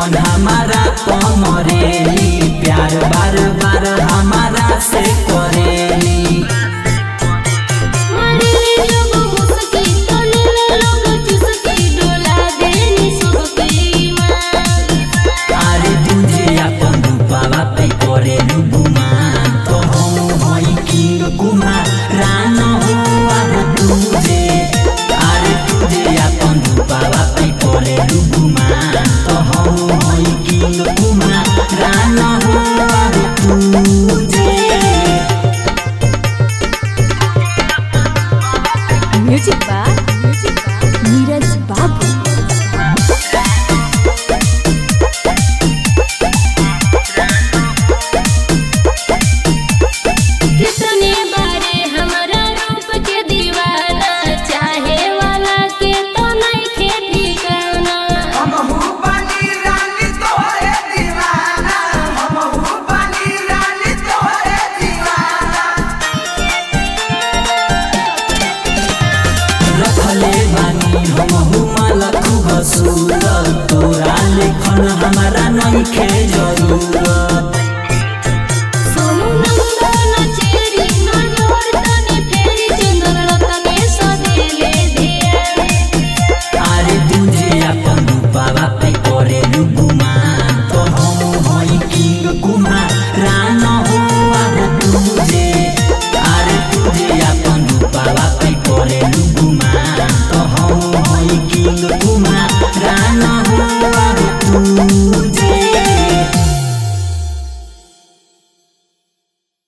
लेखन हमारा पमरेली प्यार बार बार हमारा से करेली। अरे तुझे अपन रूपावा पे करेलू गुमान तो हम होई किंग कुमार रान हो अब तुझे। अरे तुझे अपन रूपावा पे करेलू गुमान तो हम होई किंग कुमार रान हो अब तुझे। म्यूजिक बाय नीरज बाबू। कितने बारे हमरा रूप के दीवाना चाहे वाला के तो नहीं खे ठिकाना। हमहू बनी रानी तोहरे दीवाना, हमहू बनी रानी तोहरे दीवाना। रखले बानी हमहू माला खूबसूरत तोरा लेखन हमारा नहीं खे जरूरत।